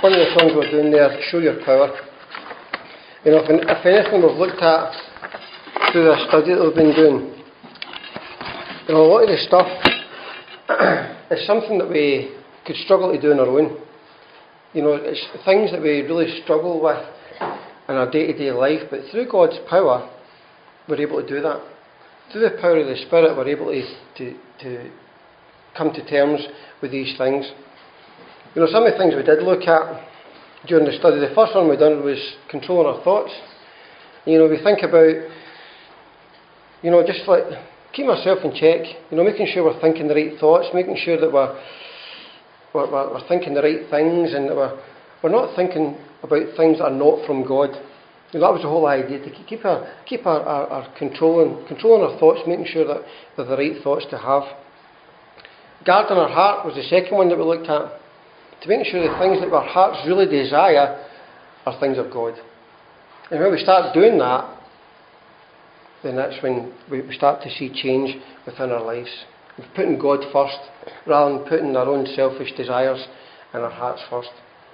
one of the songs we're doing there, Show Your Power. You know, if anything we've looked at through the study that we've been doing, you know, a lot of the stuff is something that we could struggle to do on our own. You know, it's things that we really struggle with in our day-to-day life, but through God's power, we're able to do that. Through the power of the Spirit, we're able to come to terms with these things. You know, some of the things we did look at during the study, the first one we done was controlling our thoughts. You know, we think about, you know, just like keeping ourselves in check. You know, making sure we're thinking the right thoughts, making sure that we're thinking the right things, and that we're not thinking about things that are not from God. You know, that was the whole idea, to keep our controlling our thoughts, making sure that they're the right thoughts to have. Guarding our heart was the second one that we looked at. To making sure the things that our hearts really desire are things of God. And when we start doing that, then that's when we start to see change within our lives. We're putting God first, rather than putting our own selfish desires and our hearts first.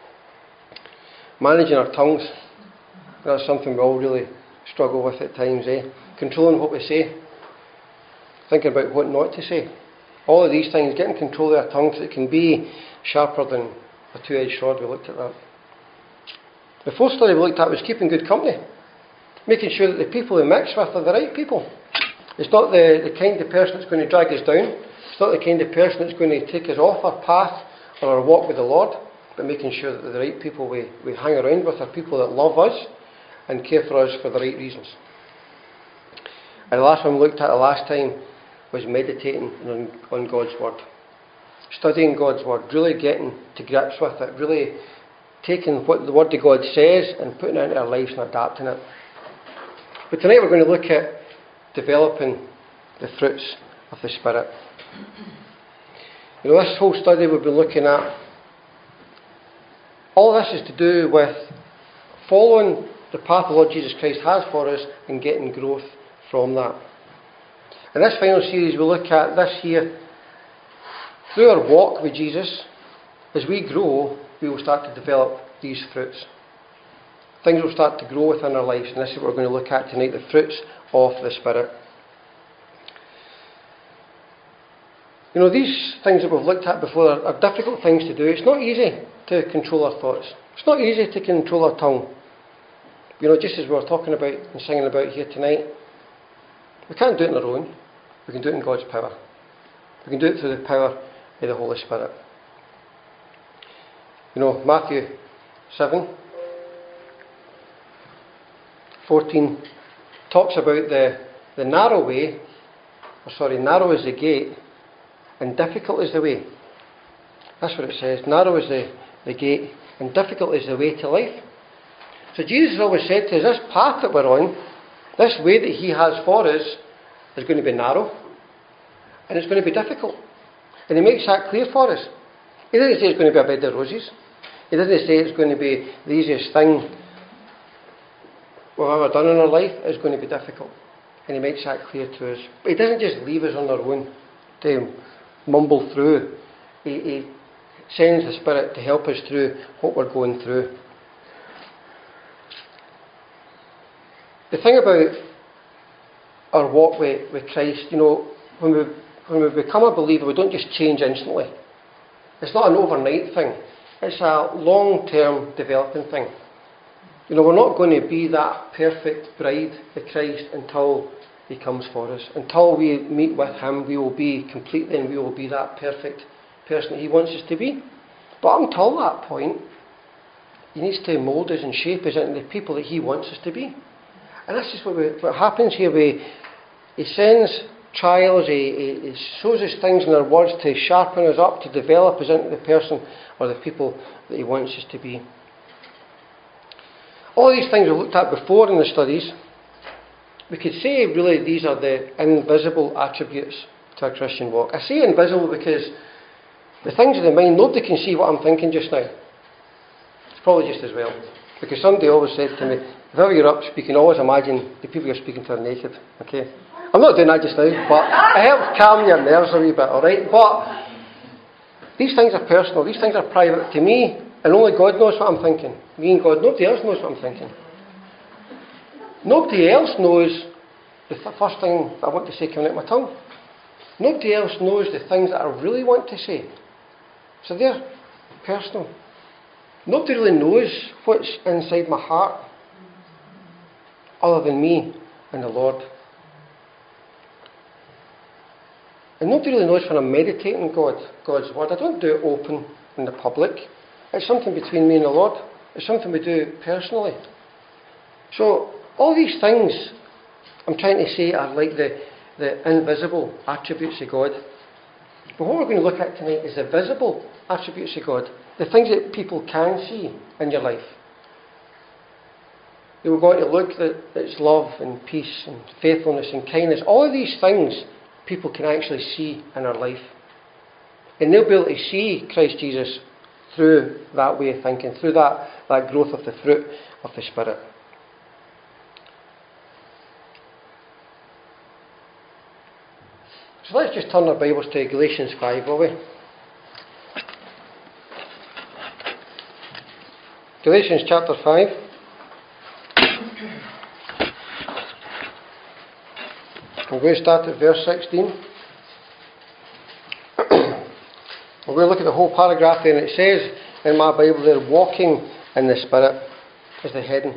Managing our tongues, that's something we all really struggle with at times, Controlling what we say, thinking about what not to say. All of these things, getting control of our tongue, because it can be sharper than a two-edged sword. We looked at that. The fourth study we looked at was keeping good company, making sure that the people we mix with are the right people. It's not the kind of person that's going to drag us down. It's not the kind of person that's going to take us off our path or our walk with the Lord, but making sure that the right people we hang around with are people that love us and care for us for the right reasons. And the last one we looked at the last time was meditating on God's Word. Studying God's Word, really getting to grips with it, really taking what the Word of God says and putting it into our lives and adapting it. But tonight we're going to look at developing the fruits of the Spirit. You know, this whole study we've been looking at, all this is to do with following the path the Lord Jesus Christ has for us and getting growth from that. In this final series we look at this year, through our walk with Jesus, as we grow, we will start to develop these fruits. Things will start to grow within our lives, and this is what we're going to look at tonight, the fruits of the Spirit. You know, these things that we've looked at before are difficult things to do. It's not easy to control our thoughts. It's not easy to control our tongue. You know, just as we were talking about and singing about here tonight, we can't do it on our own. We can do it in God's power. We can do it through the power of the Holy Spirit. You know, Matthew 7:14 talks about the narrow way, narrow is the gate and difficult is the way. That's what it says. Narrow is the gate and difficult is the way to life. So Jesus always said to us, this path that we're on, this way that He has for us, is going to be narrow and it's going to be difficult. And He makes that clear for us. He doesn't say it's going to be a bed of roses. He doesn't say it's going to be the easiest thing we've ever done in our life. It's going to be difficult. And He makes that clear to us. But He doesn't just leave us on our own to mumble through. He sends the Spirit to help us through what we're going through. The thing about our walk with Christ, you know, when we become a believer, we don't just change instantly. It's not an overnight thing. It's a long-term developing thing. You know, we're not going to be that perfect bride of Christ until He comes for us. Until we meet with Him, we will be completely, and we will be that perfect person that He wants us to be. But until that point, He needs to mould us and shape us into the people that He wants us to be. And that's just what happens here. He sends trials, he shows us things in our words to sharpen us up, to develop us into the person or the people that He wants us to be. All these things we looked at before in the studies, we could say really these are the invisible attributes to a Christian walk. I say invisible because the things of the mind, nobody can see what I'm thinking just now. It's probably just as well. Because somebody always said to me, if ever you're up speaking, always imagine the people you're speaking to are naked. Okay? I'm not doing that just now, but it helps calm your nerves a wee bit, alright? But these things are personal, these things are private. To me, And only God knows what I'm thinking. Me and God, nobody else knows what I'm thinking. Nobody else knows the first thing that I want to say coming out my tongue. Nobody else knows the things that I really want to say. So they're personal. Nobody really knows what's inside my heart other than me and the Lord. And nobody really knows when I'm meditating God's word. I don't do it open in the public. It's something between me and the Lord. It's something we do personally. So all these things I'm trying to say are like the invisible attributes of God. But what we're going to look at tonight is the visible attributes of God. The things that people can see in your life. We're going to look at its love and peace and faithfulness and kindness. All of these things people can actually see in our life. And they'll be able to see Christ Jesus through that way of thinking, through that growth of the fruit of the Spirit. So let's just turn our Bibles to Galatians 5, will we? Galatians chapter 5. We're going to start at verse 16. We're going to look at the whole paragraph there, and it says in my Bible there, walking in the Spirit is the heading.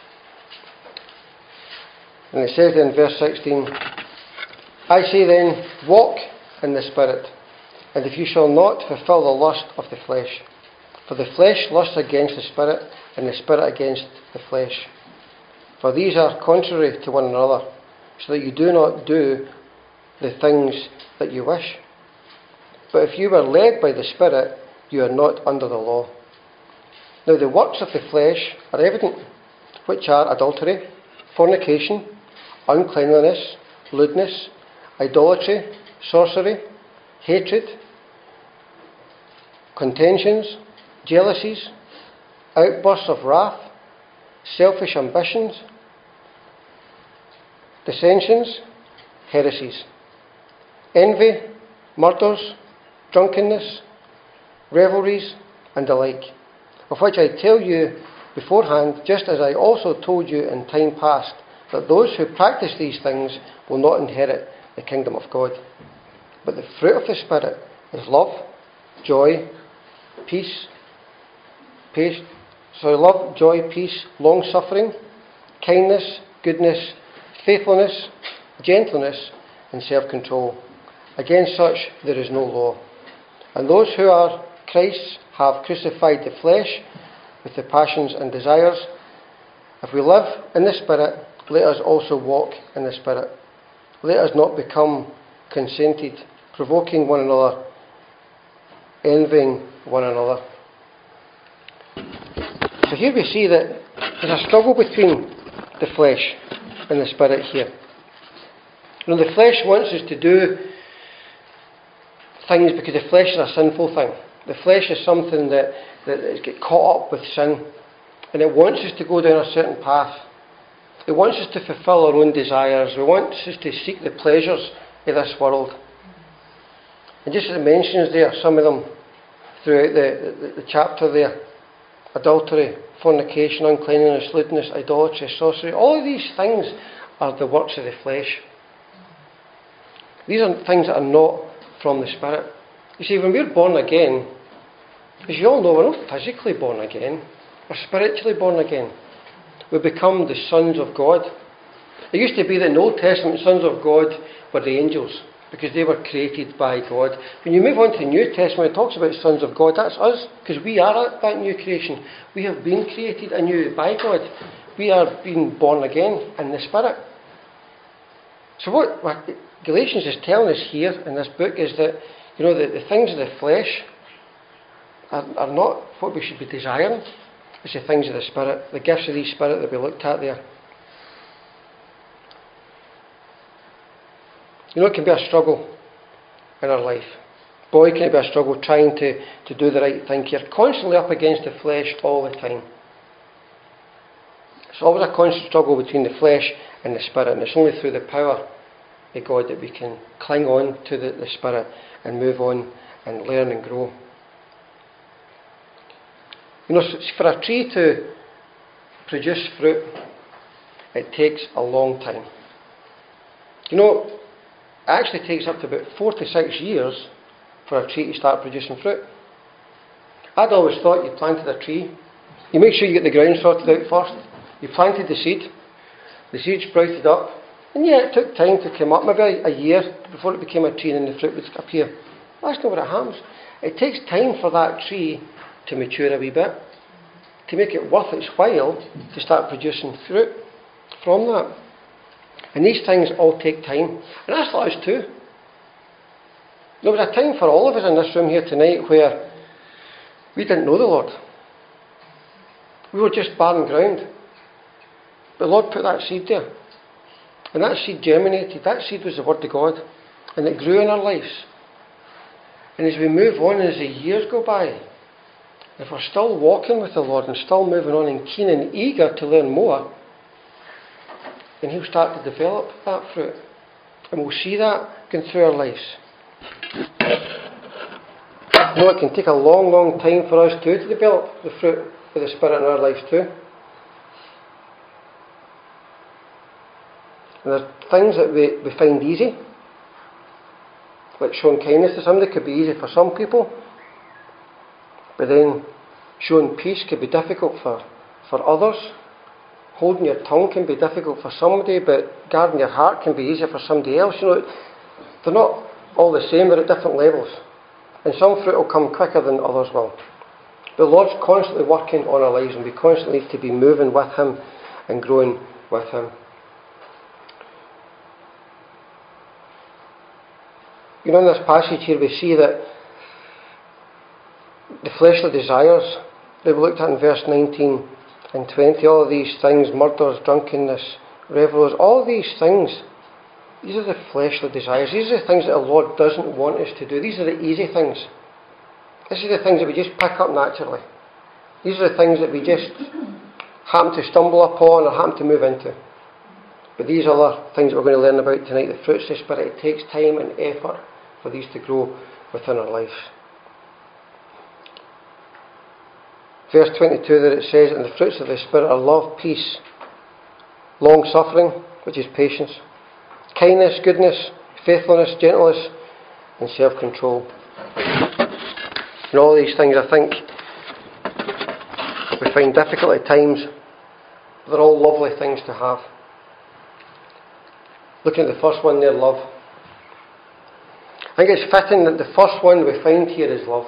And it says there in verse 16, I say then, walk in the Spirit, and if you shall not fulfill the lust of the flesh. For the flesh lusts against the Spirit, and the Spirit against the flesh. For these are contrary to one another, so that you do not do the things that you wish. But if you were led by the Spirit, you are not under the law. Now the works of the flesh are evident, which are adultery, fornication, uncleanliness, lewdness, idolatry, sorcery, hatred, contentions, jealousies, outbursts of wrath, selfish ambitions, dissensions, heresies, envy, murders, drunkenness, revelries, and the like, of which I tell you beforehand, just as I also told you in time past, that those who practice these things will not inherit the kingdom of God. But the fruit of the Spirit is love, joy, peace, long-suffering, kindness, goodness, faithfulness, gentleness, and self-control. Against such there is no law. And those who are Christ's have crucified the flesh with the passions and desires. If we live in the Spirit, let us also walk in the Spirit. Let us not become conceited, provoking one another, envying one another. So here we see that there's a struggle between the flesh and the Spirit here. You know, the flesh wants us to do things because the flesh is a sinful thing. The flesh is something that has got caught up with sin, and it wants us to go down a certain path. It wants us to fulfill our own desires. It wants us to seek the pleasures of this world. And just as it mentions there, some of them throughout the chapter there, adultery, fornication, uncleanness, lewdness, idolatry, sorcery, all of these things are the works of the flesh. These are things that are not from the Spirit. You see, when we're born again, as you all know, we're not physically born again, we're spiritually born again. We become the sons of God. It used to be that in the Old Testament, sons of God were the angels, because they were created by God. When you move on to the New Testament, it talks about sons of God. That's us, because we are that new creation. We have been created anew by God. We are being born again in the Spirit. So what Galatians is telling us here in this book is that, you know, the things of the flesh are not what we should be desiring. It's the things of the Spirit, the gifts of the Spirit that we looked at there. You know, it can be a struggle in our life. Boy, can it be a struggle trying to do the right thing. You're constantly up against the flesh all the time. It's always a constant struggle between the flesh and the Spirit, and it's only through the power of God that we can cling on to the Spirit and move on and learn and grow. You know, for a tree to produce fruit, it takes a long time. You know, it actually takes up to about 4 to 6 years for a tree to start producing fruit. I'd always thought you planted a tree, you make sure you get the ground sorted out first, you planted the seed sprouted up, and yeah, it took time to come up, maybe a year before it became a tree and then the fruit would appear. That's not what it happens. It takes time for that tree to mature a wee bit, to make it worth its while to start producing fruit from that. And these things all take time. And that's like us too. There was a time for all of us in this room here tonight where we didn't know the Lord. We were just barren ground. The Lord put that seed there. And that seed germinated. That seed was the Word of God. And it grew in our lives. And as we move on, as the years go by, if we're still walking with the Lord and still moving on and keen and eager to learn more, then He'll start to develop that fruit. And we'll see that going through our lives. You know, it can take a long, long time for us too to develop the fruit of the Spirit in our lives too. And there's things that we find easy, like showing kindness to somebody could be easy for some people, but then showing peace could be difficult for others. Holding your tongue can be difficult for somebody, but guarding your heart can be easier for somebody else. You know, they're not all the same, they're at different levels. And some fruit will come quicker than others will. The Lord's constantly working on our lives, and we constantly need to be moving with Him and growing with Him. You know, in this passage here we see that the fleshly desires that we looked at in verse 19 and 20, all of these things, murders, drunkenness, revellers, all of these things, these are the fleshly desires. These are the things that the Lord doesn't want us to do. These are the easy things. These are the things that we just pick up naturally. These are the things that we just happen to stumble upon or happen to move into. But these other things that we're going to learn about tonight, the fruits of the Spirit, it takes time and effort for these to grow within our lives. Verse 22 that it says, and the fruits of the Spirit are love, peace, long-suffering, which is patience, kindness, goodness, faithfulness, gentleness, and self-control. And all these things, I think, we find difficult at times. They're all lovely things to have. Looking at the first one there, love. I think it's fitting that the first one we find here is love.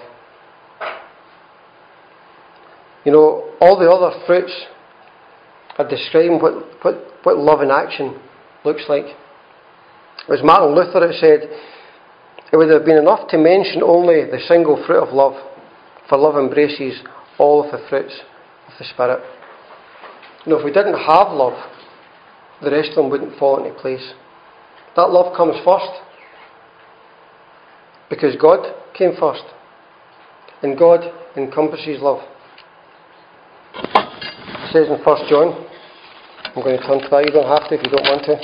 You know, all the other fruits are describing what love in action looks like. As Martin Luther had said, it would have been enough to mention only the single fruit of love, for love embraces all of the fruits of the Spirit. You know, if we didn't have love, the rest of them wouldn't fall into place. That love comes first, because God came first, and God encompasses love. It says in 1 John, I'm going to turn to that, you don't have to if you don't want to.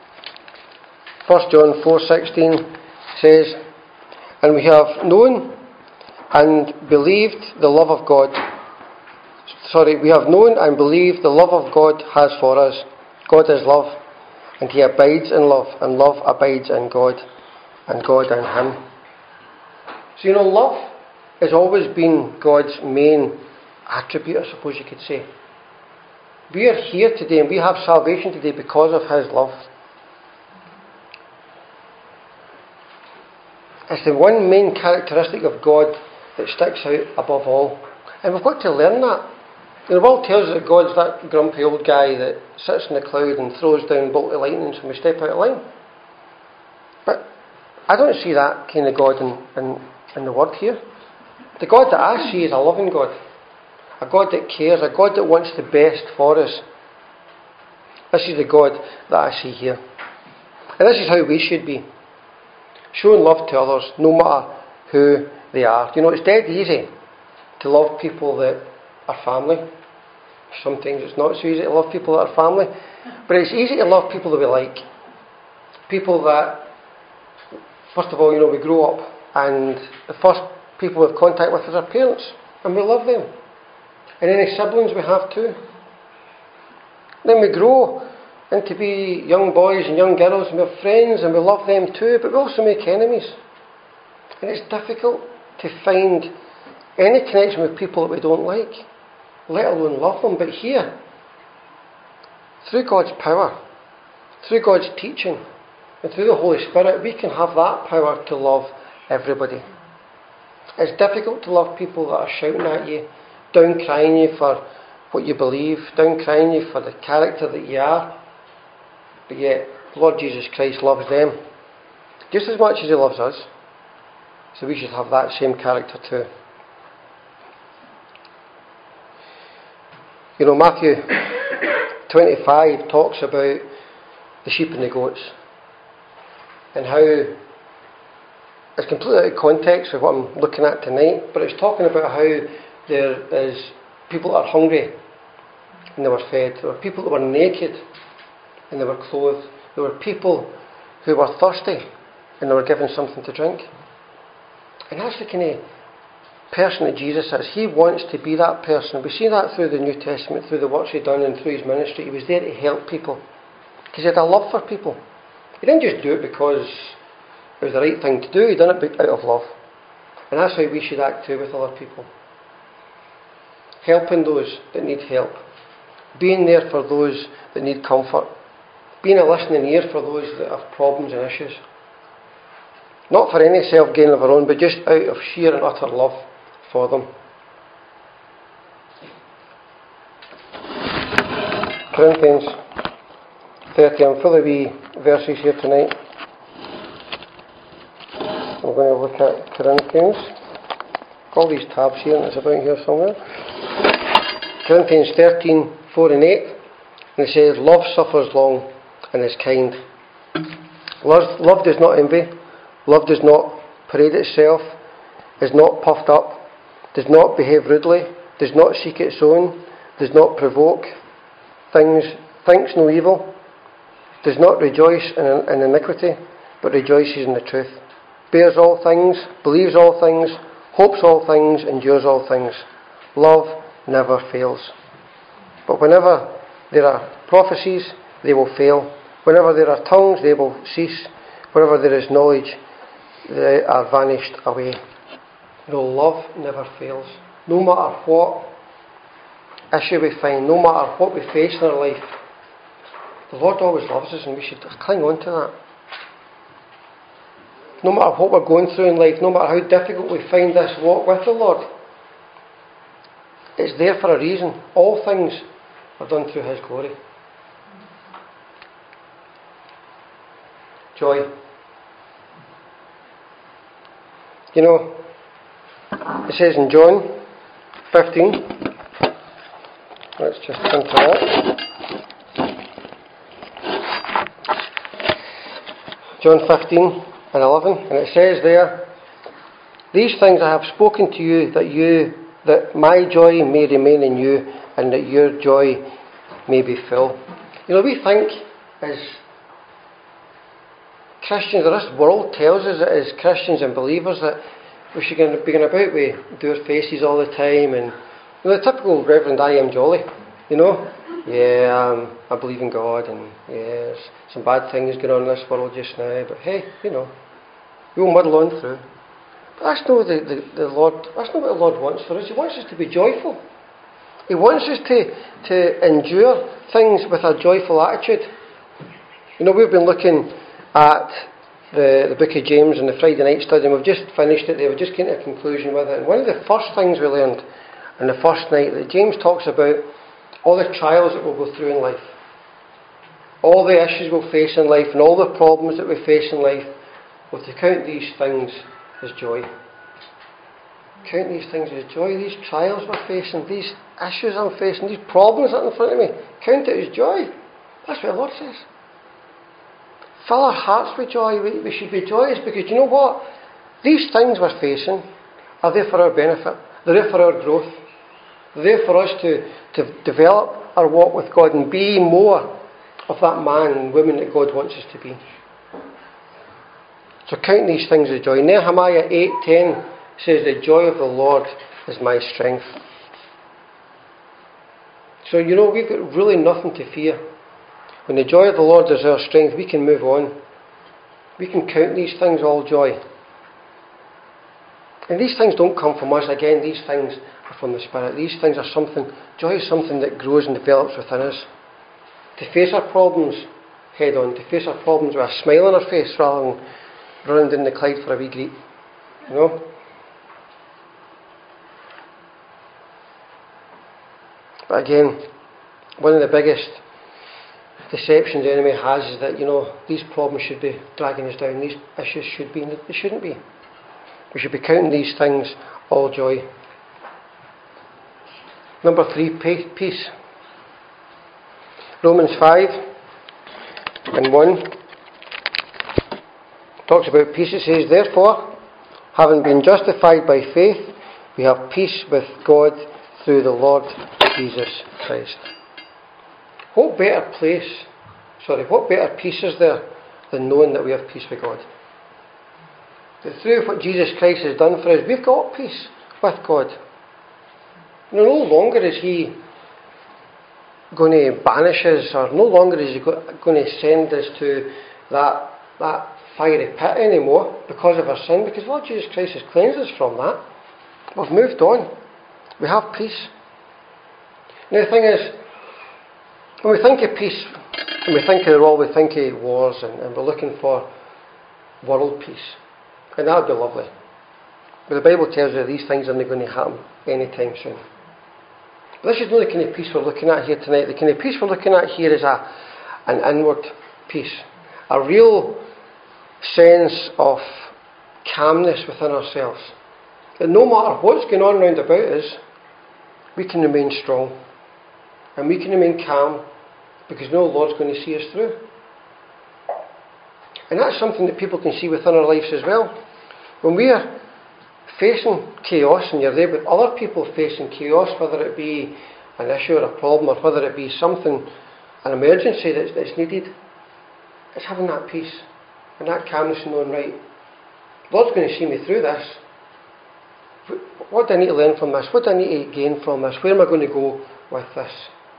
1 John 4:16 says, and we have known and believed the love of God. We have known and believed the love of God has for us. God is love, and He abides in love, and love abides in God, and God in Him. So you know, love has always been God's main attribute, I suppose you could say. We are here today and we have salvation today because of His love. It's the one main characteristic of God that sticks out above all. And we've got to learn that. The world tells us that God's that grumpy old guy that sits in the cloud and throws down bolt of lightning when we step out of line. But I don't see that kind of God in the Word here. The God that I see is a loving God. A God that cares, a God that wants the best for us. This is the God that I see here. And this is how we should be. Showing love to others, no matter who they are. You know, it's dead easy to love people that are family. Sometimes it's not so easy to love people that are family. But it's easy to love people that we like. People that, first of all, you know, we grow up and the first people we have contact with is our parents. And we love them. And any siblings we have too. Then we grow into be young boys and young girls, and we have friends and we love them too, but we also make enemies. And it's difficult to find any connection with people that we don't like, let alone love them. But here, through God's power, through God's teaching, and through the Holy Spirit, we can have that power to love everybody. It's difficult to love people that are shouting at you, down crying you for what you believe, down crying you for the character that you are. But yet, the Lord Jesus Christ loves them just as much as He loves us. So we should have that same character too. You know, Matthew 25 talks about the sheep and the goats, and how it's completely out of context of what I'm looking at tonight, but it's talking about how there is people that are hungry and they were fed. There were people that were naked and they were clothed. There were people who were thirsty and they were given something to drink. And that's the kind of person that Jesus is. He wants to be that person. We see that through the New Testament, through the works He'd done and through His ministry. He was there to help people because He had a love for people. He didn't just do it because it was the right thing to do. He done it out of love. And that's how we should act too with other people. Helping those that need help. Being there for those that need comfort. Being a listening ear for those that have problems and issues. Not for any self-gain of our own, but just out of sheer and utter love for them. Corinthians 30. I'm full of wee verses here tonight. I'm going to look at Corinthians. All these tabs here, and it's about here somewhere. Corinthians 13, 4 and 8. And it says, love suffers long and is kind. Love does not envy. Love does not parade itself, is not puffed up, does not behave rudely, does not seek its own, does not provoke things, thinks no evil, does not rejoice in iniquity, but rejoices in the truth, bears all things, believes all things, hopes all things, endures all things. Love never fails. But whenever there are prophecies, they will fail. Whenever there are tongues, they will cease. Whenever there is knowledge, they are vanished away. No, love never fails. No matter what issue we find, no matter what we face in our life, the Lord always loves us and we should cling on to that. No matter what we're going through in life, no matter how difficult we find this walk with the Lord, it's there for a reason. All things are done through His glory. Joy. You know, it says in John 15, let's just come to that. John 15 and 11, and it says there, these things I have spoken to you, that my joy may remain in you, and that your joy may be full. You know, we think as Christians, or this world tells us that as Christians and believers that we should be going about with dour faces all the time, and you know, the typical Reverend I am jolly, you know. Yeah, I believe in God, and yes, some bad things going on in this world just now, but hey, you know, we'll muddle on through. But that's not the Lord. That's not what the Lord wants for us. He wants us to be joyful. He wants us to endure things with a joyful attitude. You know, we've been looking at the book of James and the Friday night study, and we've just finished it. They were just getting to a conclusion with it. And one of the first things we learned on the first night, that James talks about all the trials that we'll go through in life, all the issues we'll face in life, and all the problems that we face in life. We're to count these things as joy. Count these things as joy. These trials we're facing, these issues I'm facing, these problems that are in front of me, count it as joy. That's what the Lord says. Fill our hearts with joy. We should be joyous, because you know what? These things we're facing are there for our benefit. They're there for our growth. They're there for us to develop our walk with God and be more of that man and woman that God wants us to be. So count these things as joy. Nehemiah 8:10 says, the joy of the Lord is my strength. So, we've got really nothing to fear. When the joy of the Lord is our strength, we can move on. We can count these things all joy. And these things don't come from us. Again, these things are from the Spirit. These things are something, joy is something that grows and develops within us. To face our problems head on, to face our problems with a smile on our face rather than running down the Clyde for a wee greet. But again, one of the biggest deceptions the enemy has is that, these problems should be dragging us down. These issues should be, and they shouldn't be. We should be counting these things all joy. Number 3, peace. Romans 5 and 1 talks about peace. It says, therefore, having been justified by faith, we have peace with God through the Lord Jesus Christ. What better peace is there than knowing that we have peace with God? That through what Jesus Christ has done for us, we've got peace with God. No longer is He going to banish us, or no longer is He going to send us to that fiery pit anymore because of our sin, because Lord Jesus Christ has cleansed us from that. We've moved on. We have peace. Now the thing is, when we think of peace, when we think of the world, we think of wars, and we're looking for world peace. And that would be lovely. But the Bible tells you these things are not going to happen anytime soon. But this is not the kind of peace we're looking at here tonight. The kind of peace we're looking at here is an inward peace. A real sense of calmness within ourselves. That no matter what's going on round about us, we can remain strong. And we can remain calm because we know the Lord's going to see us through. And that's something that people can see within our lives as well. When we are facing chaos and you're there with other people facing chaos, whether it be an issue or a problem, or whether it be something, an emergency that's needed, it's having that peace and that calmness and knowing, right, the Lord's going to see me through this. What do I need to learn from this? What do I need to gain from this? Where am I going to go with this?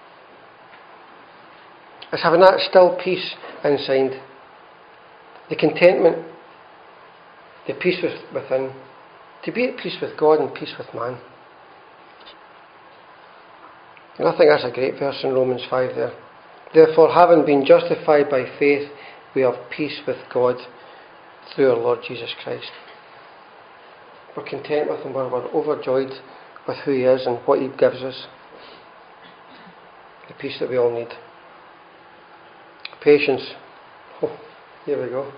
It's having that still peace inside. The contentment, the peace within. To be at peace with God and peace with man. And I think that's a great verse in Romans 5 there. Therefore, having been justified by faith, we have peace with God through our Lord Jesus Christ. We're content with Him, we're overjoyed with who He is and what He gives us. The peace that we all need. Patience. Oh, here we go.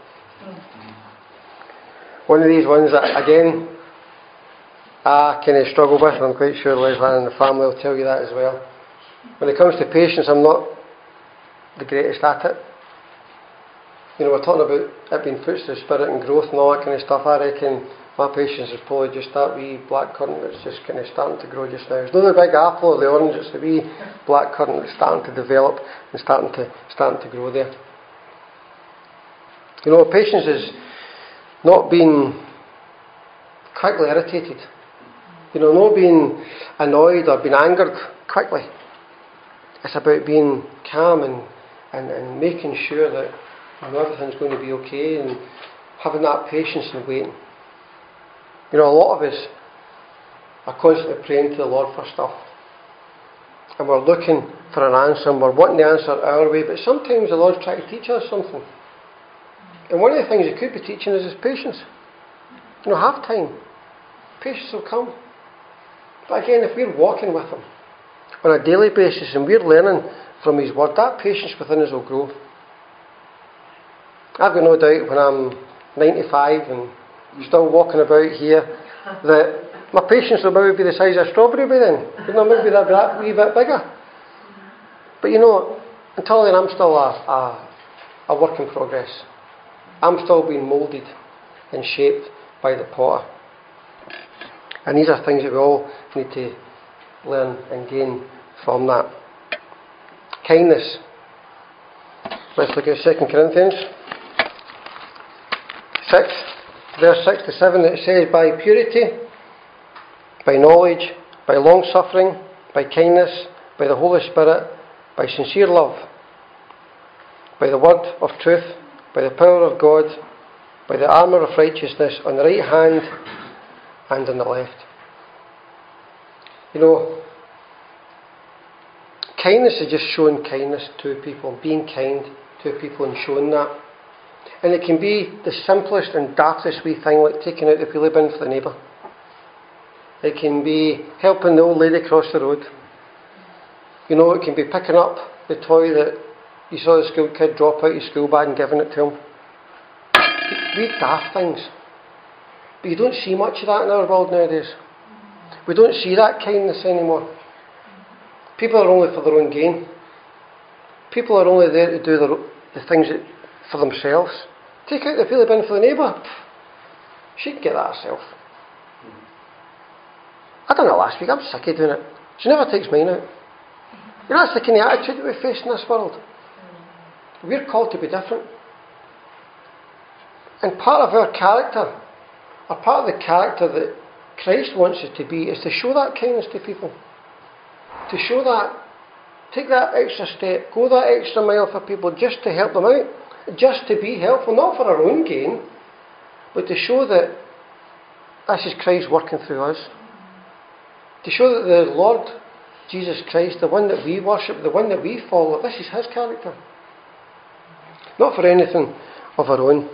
One of these ones that, again, I kind of struggle with, and I'm quite sure Leslie and the family will tell you that as well. When it comes to patience, I'm not the greatest at it. We're talking about it being fruits of the Spirit and growth and all that kind of stuff. I reckon my patience is probably just that wee black currant that's just kind of starting to grow just now. It's not the big apple or the orange, it's the wee black currant that's starting to develop and starting to grow there. Patience is not being quickly irritated. Not being annoyed or being angered quickly. It's about being calm and making sure that everything's going to be okay and having that patience and waiting. A lot of us are constantly praying to the Lord for stuff. And we're looking for an answer and we're wanting the answer our way, but sometimes the Lord's trying to teach us something. And one of the things He could be teaching us is patience. Have time. Patience will come. But again, if we're walking with Him on a daily basis and we're learning from His Word, that patience within us will grow. I've got no doubt when I'm 95 and still walking about here that my patience will maybe be the size of a strawberry by then. Maybe that wee bit bigger. But until then I'm still a work in progress. I'm still being moulded and shaped by the potter. And these are things that we all need to learn and gain from that. Kindness. Let's look at 2 Corinthians 6, verse 6 to 7. It says, by purity, by knowledge, by long suffering, by kindness, by the Holy Spirit, by sincere love, by the word of truth, by the power of God, by the armour of righteousness on the right hand and on the left. You know, kindness is just showing kindness to people, being kind to people and showing that. And it can be the simplest and daftest wee thing, like taking out the wheelie bin for the neighbour. It can be helping the old lady across the road. You know, it can be picking up the toy that you saw the school kid drop out his school bag and giving it to him. Wee daft things. But you don't see much of that in our world nowadays. We don't see that kindness anymore. People are only for their own gain. People are only there to do the things for themselves. Take out the wheelie bin for the neighbour. She can get that herself. I done it last week. I'm sick of doing it. She never takes mine out. You know, that's the kind of attitude that we face in this world. We're called to be different. And part of our character, or part of the character that Christ wants us to be, is to show that kindness to people. To show that, take that extra step, go that extra mile for people just to help them out. Just to be helpful, not for our own gain, but to show that this is Christ working through us. To show that the Lord Jesus Christ, the one that we worship, the one that we follow, this is His character. Not for anything of our own.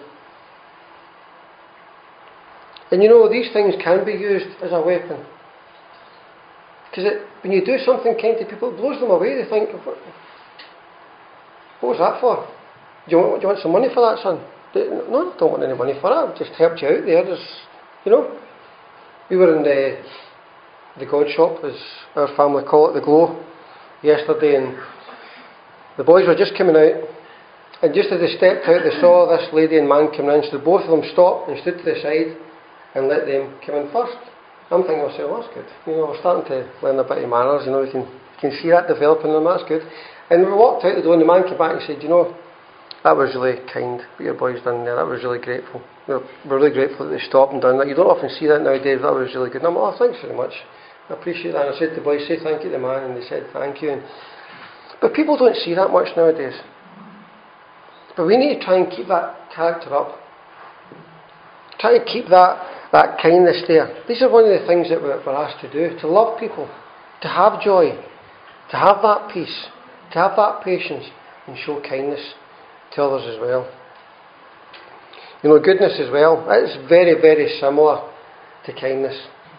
And you know, these things can be used as a weapon. Because when you do something kind to people, it blows them away. They think, what was that for? Do you want some money for that, son? No, I don't want any money for that. I've just helped you out there. You know, we were in the God shop, as our family call it, the Glow, yesterday, and the boys were just coming out, and just as they stepped out, they saw this lady and man coming in, so both of them stopped and stood to the side and let them come in first. I'm thinking to myself, well, that's good. You know, we're starting to learn a bit of manners. You know, you can see that developing in them. That's good. And we walked out the door, and the man came back and said, you know, that was really kind what your boys done there. That was really grateful. We're really grateful that they stopped and done that. You don't often see that nowadays. That was really good. And I'm like, oh, thanks very much. I appreciate that. And I said to the boys, say thank you to the man, and they said thank you. But people don't see that much nowadays. But we need to try and keep that character up. Try to keep that kindness there. These are one of the things that we're asked to do. To love people. To have joy. To have that peace. To have that patience. And show kindness to others as well. You know, goodness as well. It's very, very similar to kindness.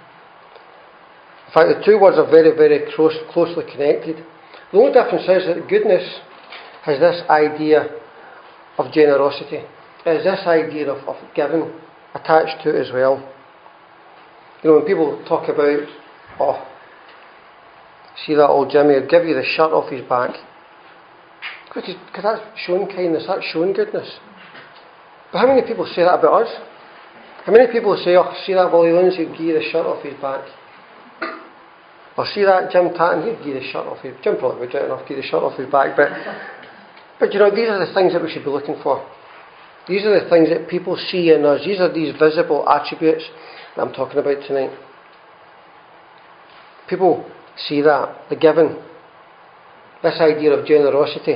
In fact, the two words are very, very closely connected. The only difference is that goodness has this idea of generosity. It has this idea of giving attached to it as well. You know, when people talk about, oh, see that old Jimmy, he'll give you the shirt off his back. Because that's showing kindness, that's showing goodness. But how many people say that about us? How many people say, oh, see that Willie Lindsay, he'll give you the shirt off his back? Or see that Jim Tatton, he'll give you the shirt off his back. Jim probably would, right enough, give you the shirt off his back. But you know, these are the things that we should be looking for. These are the things that people see in us. These are these visible attributes that I'm talking about tonight. People see that, the giving, this idea of generosity.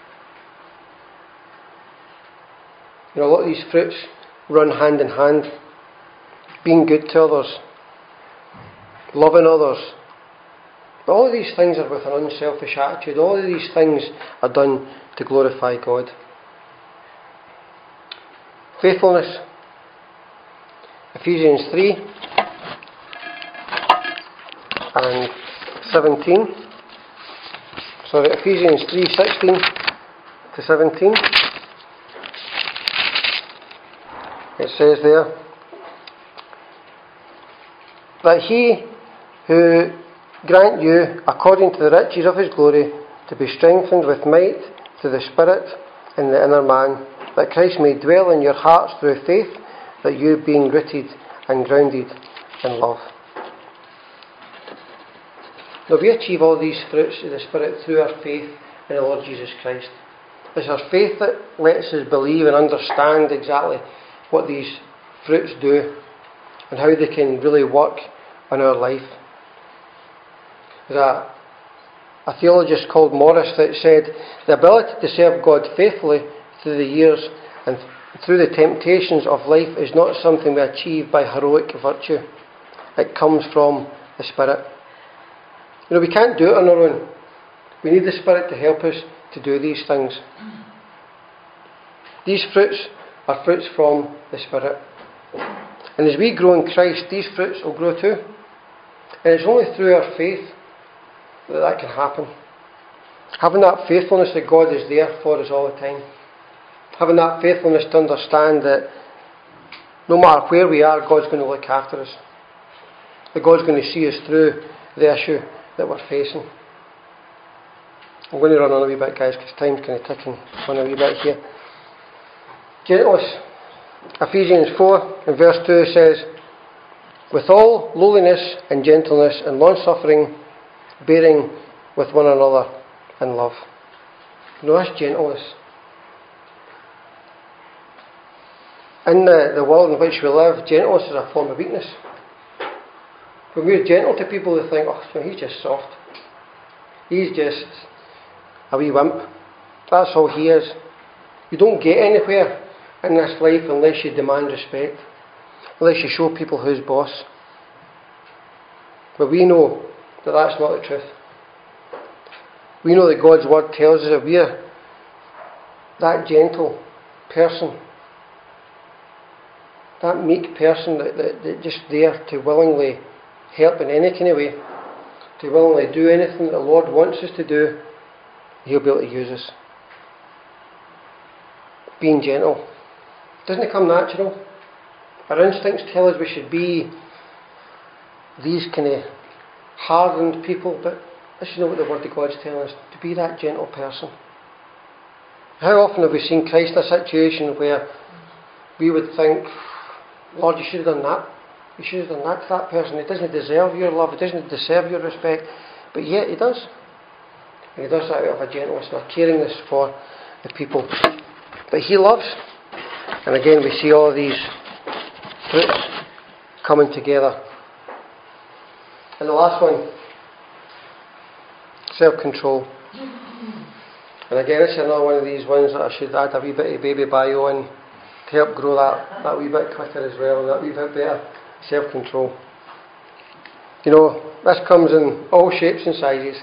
You know, a lot of these fruits run hand in hand. Being good to others, loving others. But all of these things are with an unselfish attitude. All of these things are done to glorify God. Faithfulness. Ephesians 3 and 17. Sorry, Ephesians 3:16 to 17. It says there that He who grant you, according to the riches of His glory, to be strengthened with might through the Spirit in the inner man, that Christ may dwell in your hearts through faith, that you, being rooted and grounded in love. Now, we achieve all these fruits of the Spirit through our faith in the Lord Jesus Christ. It's our faith that lets us believe and understand exactly what these fruits do and how they can really work in our life. There's a theologist called Morris that said, the ability to serve God faithfully through the years and through the temptations of life is not something we achieve by heroic virtue. It comes from the Spirit. We can't do it on our own. We need the Spirit to help us to do these things. These fruits are fruits from the Spirit. And as we grow in Christ, these fruits will grow too. And it's only through our faith that can happen. Having that faithfulness that God is there for us all the time. Having that faithfulness to understand that no matter where we are, God's going to look after us. That God's going to see us through the issue that we're facing. I'm going to run on a wee bit, guys, because time's kind of ticking on a wee bit here. Gentleness. Ephesians 4 and verse 2 says, with all lowliness and gentleness and long-suffering, bearing with one another in love. That's gentleness. In the world in which we live, gentleness is a form of weakness. When we're gentle to people, they think, he's just soft. He's just a wee wimp. That's all he is. You don't get anywhere in this life unless you demand respect, unless you show people who's boss. But we know that that's not the truth. We know that God's Word tells us that we're that gentle person, that meek person that just there to willingly help in any kind of way, to willingly do anything that the Lord wants us to do. He'll be able to use us. Being gentle doesn't come natural. Our instincts tell us we should be these kind of hardened people, but this is not what the Word of God's telling us, to be that gentle person. How often have we seen Christ in a situation where we would think, Lord, you should have done that. You should have done that to that person. He doesn't deserve your love. He doesn't deserve your respect. But yet he does. And he does that out of a gentleness and a caringness for the people that he loves. And again, we see all of these fruits coming together. And the last one, self-control. And again, it's another one of these ones that I should add a wee bit of baby bio in to help grow that wee bit quicker as well, and that wee bit better self-control. This comes in all shapes and sizes.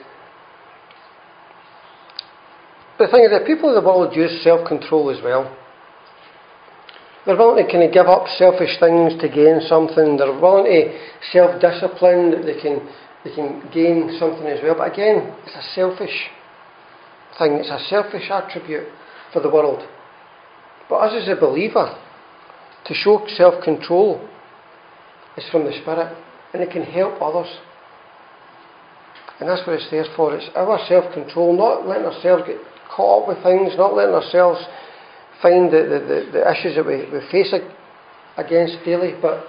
But the thing is that people in the world use self-control as well. They're willing to kind of give up selfish things to gain something. They're willing to self-discipline that they can gain something as well. But again, it's a selfish thing. It's a selfish attribute for the world. But us as a believer, to show self-control is from the Spirit, and it can help others. And that's what it's there for. It's our self-control, not letting ourselves get caught up with things, not letting ourselves find the issues that we face against daily, but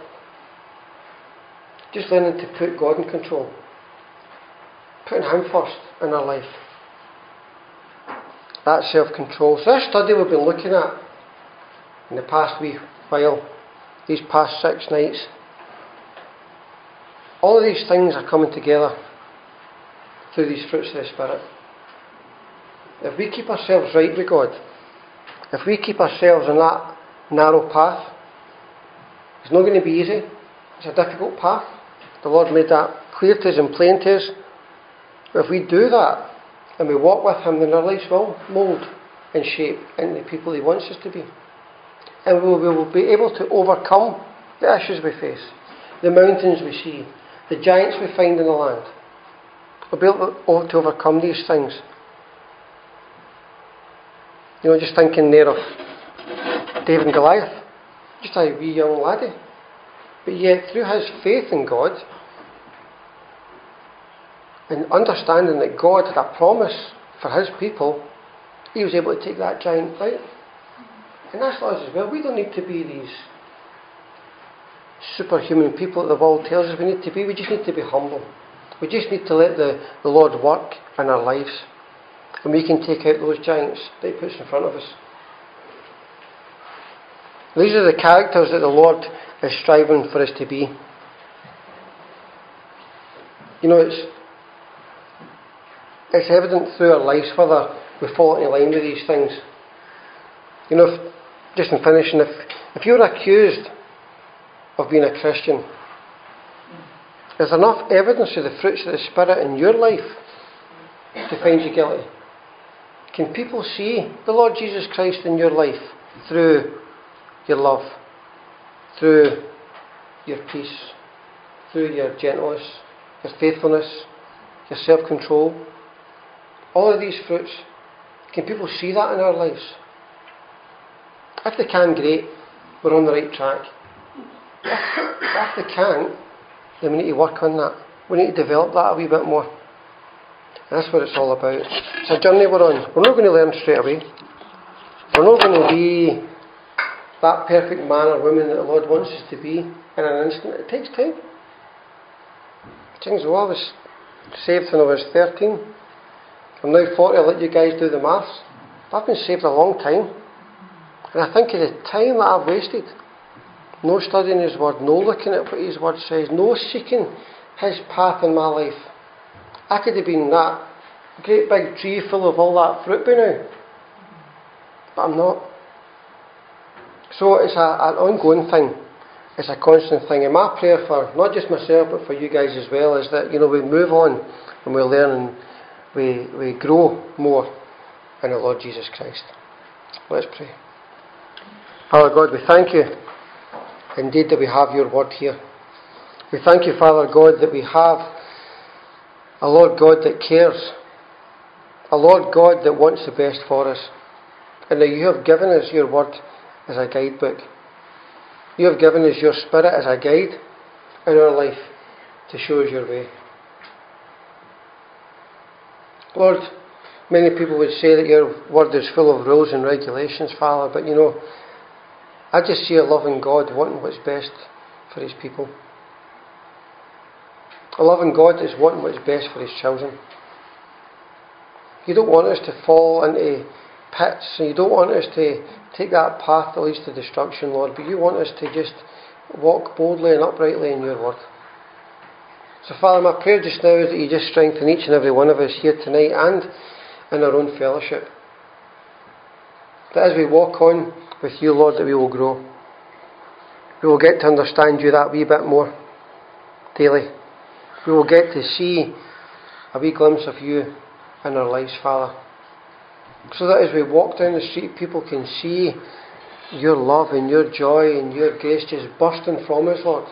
just learning to put God in control, putting Him first in our life. That's self-control. So this study we've been looking at in the past wee while, these past 6 nights, all of these things are coming together through these fruits of the Spirit. If we keep ourselves right with God, if we keep ourselves on that narrow path, it's not going to be easy. It's a difficult path. The Lord made that clear to us and plain to us. But if we do that and we walk with Him, then our lives will mould and shape into the people He wants us to be. And we will be able to overcome the issues we face, the mountains we see, the giants we find in the land. We'll be able to overcome these things. Just thinking there of David and Goliath, just a wee young laddie. But yet, through his faith in God, and understanding that God had a promise for His people, he was able to take that giant out. And that's us as well. We don't need to be these superhuman people that the world tells us we need to be. We just need to be humble. We just need to let the Lord work in our lives. And we can take out those giants that He puts in front of us. These are the characters that the Lord is striving for us to be. it's evident through our lives whether we fall into line with these things. You know, just in finishing, if you're accused of being a Christian, is there enough evidence of the fruits of the Spirit in your life to find you guilty? Can people see the Lord Jesus Christ in your life through your love, through your peace, through your gentleness, your faithfulness, your self-control? All of these fruits, can people see that in our lives? If they can, great, we're on the right track. If they can't, then we need to work on that. We need to develop that a wee bit more. And that's what it's all about. It's a journey we're on. We're not going to learn straight away. We're not going to be that perfect man or woman that the Lord wants us to be in an instant. It takes time. Things, well, I was saved when I was 13. I'm now 40. I'll let you guys do the maths. I've been saved a long time. And I think of the time that I've wasted. No studying His Word, no looking at what His Word says, no seeking His path in my life. I could have been that great big tree full of all that fruit by now. But I'm not. So it's an ongoing thing. It's a constant thing. And my prayer for not just myself but for you guys as well is that, you know, we move on and we learn and we grow more in the Lord Jesus Christ. Let's pray. Father God, we thank you indeed that we have your word here. We thank you, Father God, that we have a Lord God that cares, a Lord God that wants the best for us, and that you have given us your word as a guidebook. You have given us your Spirit as a guide in our life to show us your way. Lord, many people would say that your word is full of rules and regulations, Father, but you know, I just see a loving God wanting what's best for His people. A loving God is wanting what's best for His children. You don't want us to fall into pits, and you don't want us to take that path that leads to destruction, Lord, but you want us to just walk boldly and uprightly in your word. So Father, my prayer just now is that you just strengthen each and every one of us here tonight and in our own fellowship. That as we walk on with you, Lord, that we will grow. We will get to understand you that wee bit more daily. We will get to see a wee glimpse of you in our lives, Father. So that as we walk down the street, people can see your love and your joy and your grace just bursting from us, Lord.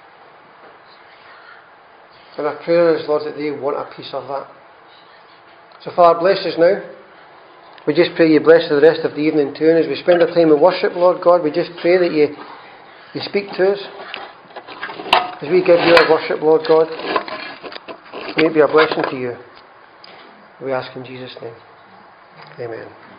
And our prayer is, Lord, that they want a piece of that. So Father, bless us now. We just pray you bless the rest of the evening too, and as we spend our time in worship, Lord God, we just pray that you speak to us. As we give you our worship, Lord God, may it be a blessing to you. We ask in Jesus' name. Amen.